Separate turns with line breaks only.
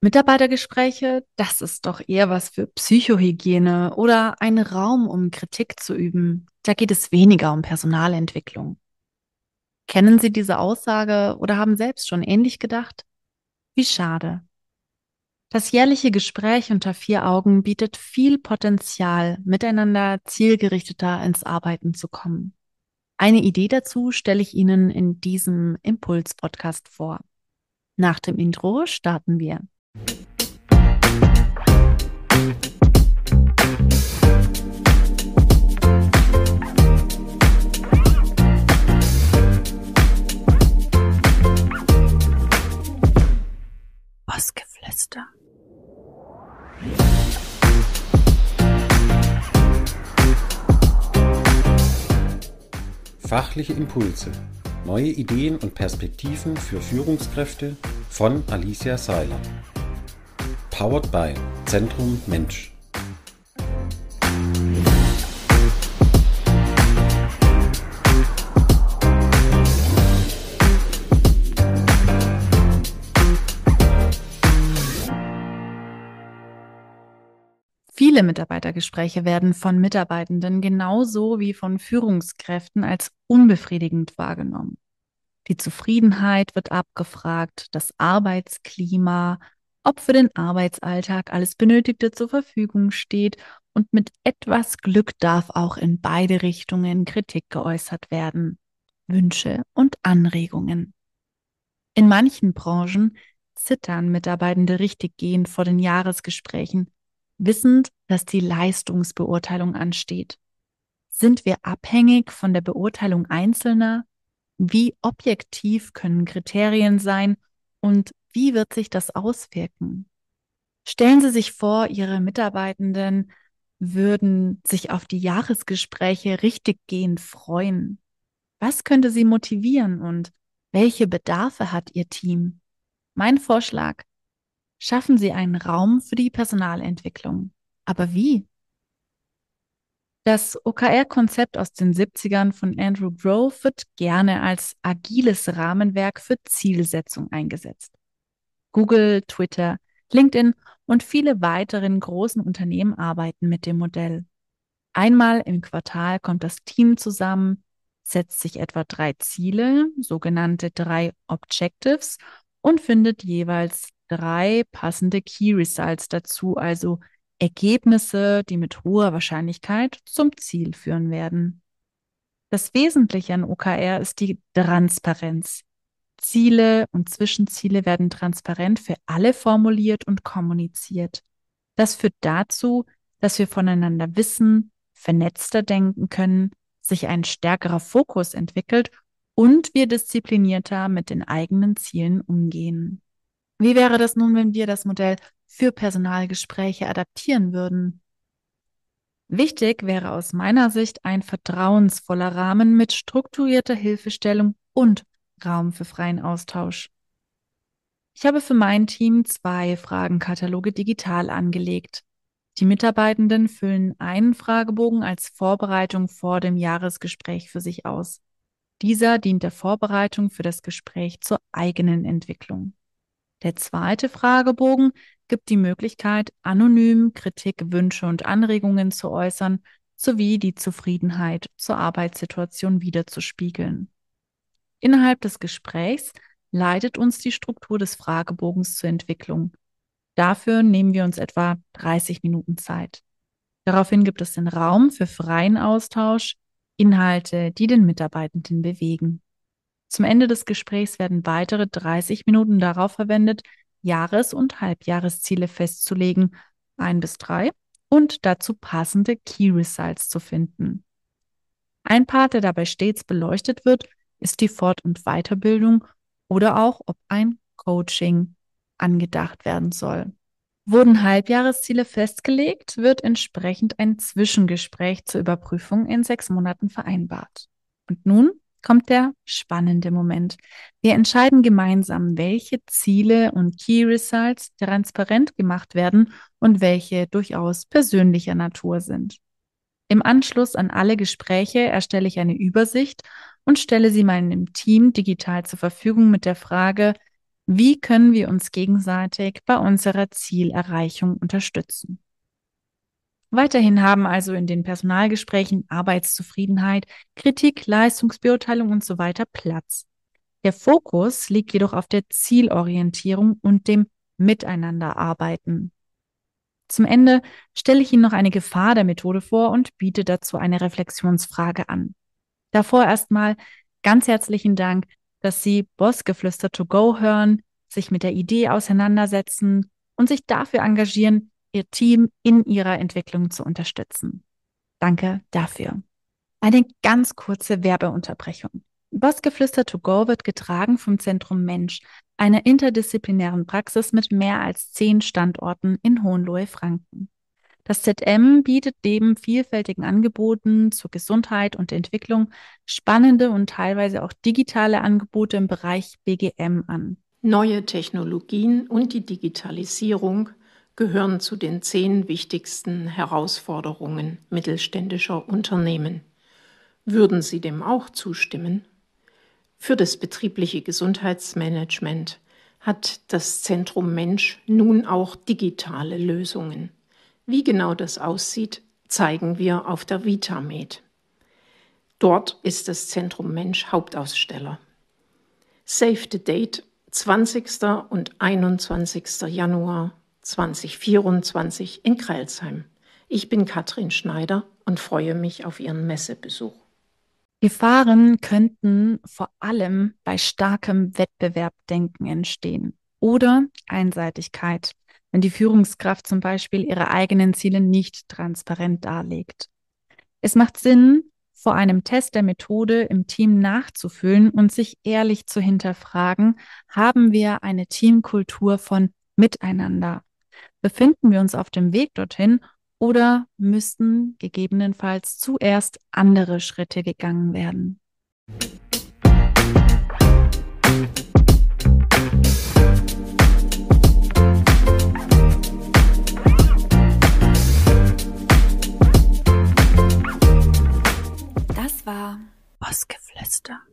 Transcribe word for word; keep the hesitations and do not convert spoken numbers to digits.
Mitarbeitergespräche, das ist doch eher was für Psychohygiene oder ein Raum, um Kritik zu üben. Da geht es weniger um Personalentwicklung. Kennen Sie diese Aussage oder haben selbst schon ähnlich gedacht? Wie schade. Das jährliche Gespräch unter vier Augen bietet viel Potenzial, miteinander zielgerichteter ins Arbeiten zu kommen. Eine Idee dazu stelle ich Ihnen in diesem Impuls-Podcast vor. Nach dem Intro starten wir. Bossgeflüster.
Fachliche Impulse. Neue Ideen und Perspektiven für Führungskräfte von Alicia Seiler. Powered by Zentrum Mensch.
Viele Mitarbeitergespräche werden von Mitarbeitenden genauso wie von Führungskräften als unbefriedigend wahrgenommen. Die Zufriedenheit wird abgefragt, das Arbeitsklima, ob für den Arbeitsalltag alles Benötigte zur Verfügung steht, und mit etwas Glück darf auch in beide Richtungen Kritik geäußert werden, Wünsche und Anregungen. In manchen Branchen zittern Mitarbeitende richtiggehend vor den Jahresgesprächen, wissend, dass die Leistungsbeurteilung ansteht. Sind wir abhängig von der Beurteilung Einzelner? Wie objektiv können Kriterien sein und wie wird sich das auswirken? Stellen Sie sich vor, Ihre Mitarbeitenden würden sich auf die Jahresgespräche richtiggehend freuen. Was könnte sie motivieren und welche Bedarfe hat Ihr Team? Mein Vorschlag: Schaffen Sie einen Raum für die Personalentwicklung. Aber wie? Das O K R-Konzept aus den siebzigern von Andrew Grove wird gerne als agiles Rahmenwerk für Zielsetzung eingesetzt. Google, Twitter, LinkedIn und viele weiteren großen Unternehmen arbeiten mit dem Modell. Einmal im Quartal kommt das Team zusammen, setzt sich etwa drei Ziele, sogenannte drei Objectives, und findet jeweils drei passende Key Results dazu, also Ergebnisse, die mit hoher Wahrscheinlichkeit zum Ziel führen werden. Das Wesentliche an O K R ist die Transparenz. Ziele und Zwischenziele werden transparent für alle formuliert und kommuniziert. Das führt dazu, dass wir voneinander wissen, vernetzter denken können, sich ein stärkerer Fokus entwickelt und wir disziplinierter mit den eigenen Zielen umgehen. Wie wäre das nun, wenn wir das Modell für Personalgespräche adaptieren würden? Wichtig wäre aus meiner Sicht ein vertrauensvoller Rahmen mit strukturierter Hilfestellung und Raum für freien Austausch. Ich habe für mein Team zwei Fragenkataloge digital angelegt. Die Mitarbeitenden füllen einen Fragebogen als Vorbereitung vor dem Jahresgespräch für sich aus. Dieser dient der Vorbereitung für das Gespräch zur eigenen Entwicklung. Der zweite Fragebogen gibt die Möglichkeit, anonym Kritik, Wünsche und Anregungen zu äußern, sowie die Zufriedenheit zur Arbeitssituation widerzuspiegeln. Innerhalb des Gesprächs leitet uns die Struktur des Fragebogens zur Entwicklung. Dafür nehmen wir uns etwa dreißig Minuten Zeit. Daraufhin gibt es den Raum für freien Austausch, Inhalte, die den Mitarbeitenden bewegen. Zum Ende des Gesprächs werden weitere dreißig Minuten darauf verwendet, Jahres- und Halbjahresziele festzulegen, ein bis drei, und dazu passende Key Results zu finden. Ein Part, der dabei stets beleuchtet wird, ist die Fort- und Weiterbildung oder auch, ob ein Coaching angedacht werden soll. Wurden Halbjahresziele festgelegt, wird entsprechend ein Zwischengespräch zur Überprüfung in sechs Monaten vereinbart. Und nun kommt der spannende Moment. Wir entscheiden gemeinsam, welche Ziele und Key Results transparent gemacht werden und welche durchaus persönlicher Natur sind. Im Anschluss an alle Gespräche erstelle ich eine Übersicht und stelle sie meinem Team digital zur Verfügung mit der Frage: Wie können wir uns gegenseitig bei unserer Zielerreichung unterstützen? Weiterhin haben also in den Personalgesprächen Arbeitszufriedenheit, Kritik, Leistungsbeurteilung und so weiter Platz. Der Fokus liegt jedoch auf der Zielorientierung und dem Miteinanderarbeiten. Zum Ende stelle ich Ihnen noch eine Gefahr der Methode vor und biete dazu eine Reflexionsfrage an. Davor erstmal ganz herzlichen Dank, dass Sie Bossgeflüster to go hören, sich mit der Idee auseinandersetzen und sich dafür engagieren, Ihr Team in ihrer Entwicklung zu unterstützen. Danke dafür. Eine ganz kurze Werbeunterbrechung. Bossgeflüster to go wird getragen vom Zentrum Mensch, einer interdisziplinären Praxis mit mehr als zehn Standorten in Hohenlohe-Franken. Das Z M bietet neben vielfältigen Angeboten zur Gesundheit und Entwicklung spannende und teilweise auch digitale Angebote im Bereich B G M an.
Neue Technologien und die Digitalisierung gehören zu den zehn wichtigsten Herausforderungen mittelständischer Unternehmen. Würden Sie dem auch zustimmen? Für das betriebliche Gesundheitsmanagement hat das Zentrum Mensch nun auch digitale Lösungen. Wie genau das aussieht, zeigen wir auf der VitaMed. Dort ist das Zentrum Mensch Hauptaussteller. Save the date, zwanzigster und einundzwanzigster Januar zweitausendvierundzwanzig in Crailsheim. Ich bin Katrin Schneider und freue mich auf Ihren Messebesuch.
Gefahren könnten vor allem bei starkem Wettbewerbdenken entstehen oder Einseitigkeit, wenn die Führungskraft zum Beispiel ihre eigenen Ziele nicht transparent darlegt. Es macht Sinn, vor einem Test der Methode im Team nachzufüllen und sich ehrlich zu hinterfragen, haben wir eine Teamkultur von Miteinander? Befinden wir uns auf dem Weg dorthin oder müssten gegebenenfalls zuerst andere Schritte gegangen werden? Das war Bossgeflüster.